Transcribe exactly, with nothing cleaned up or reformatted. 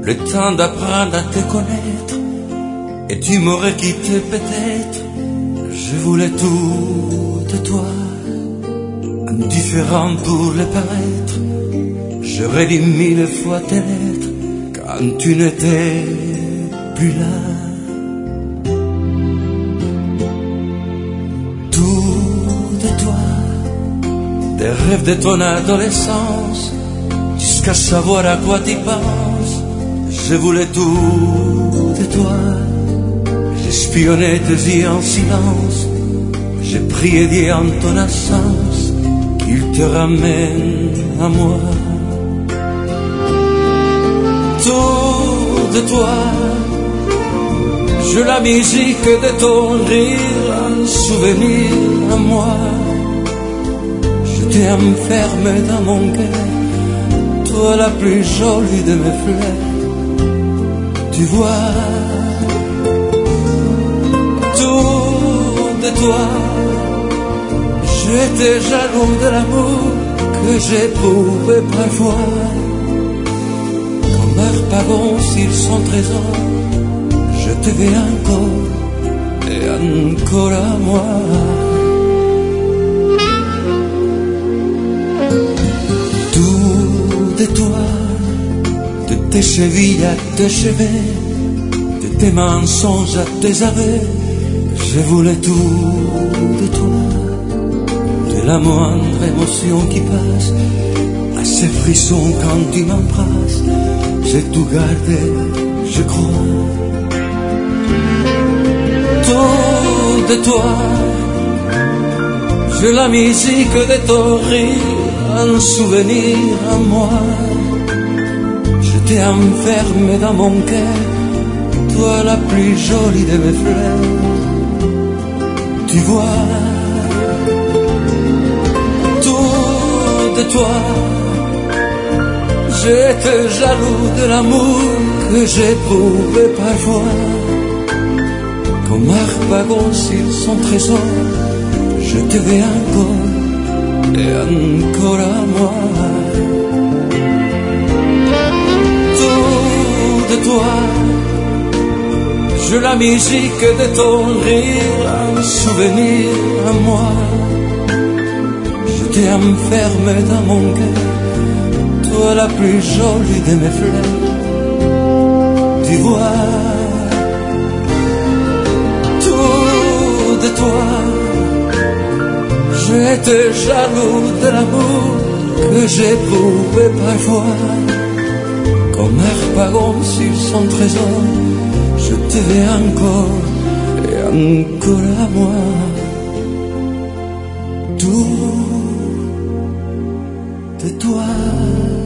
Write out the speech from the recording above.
le temps d'apprendre à te connaître, et tu m'aurais quitté peut-être. Je voulais tout de toi, indifférent pour le paraître. J'aurais dit mille fois tes lettres quand tu n'étais plus là. Tout de toi, des rêves de ton adolescence, jusqu'à savoir à quoi tu penses. Je voulais tout de toi. J'espionnais tes yeux en silence. J'ai prié Dieu en ton absence qu'il te ramène à moi. Tout de toi, je la musique de ton rire, un souvenir à moi. Je t'ai enfermé dans mon cœur, toi la plus jolie de mes fleurs. Tu vois, tout de toi, j'étais jaloux de l'amour que j'éprouvais parfois. Comme Harpagon sur son trésor, je te vais encore et encore à moi. Tout de toi, de tes chevilles à tes cheveux, de tes mensonges à tes aveux, je voulais tout de toi. De la moindre émotion qui passe à ces frissons quand tu m'embrasses, j'ai tout gardé, je crois. Tout de toi, je la musique de ton rire, un souvenir à moi. Je t'ai enfermé dans mon cœur, toi la plus jolie de mes fleurs. Tu vois, tout de toi, j'étais jaloux de l'amour que j'éprouvais parfois. Comme Harpagon sur son trésor, je te vais encore et encore à moi. Tout de toi, je la musique de ton rire, un souvenir à moi. Je t'ai enfermé dans mon cœur, toi la plus jolie de mes fleurs. Tu vois, tout de toi, j'étais jaloux de l'amour que j'éprouvais parfois. Comme Harpagon sur son trésor, je te vais encore et encore à moi. Tout de toi.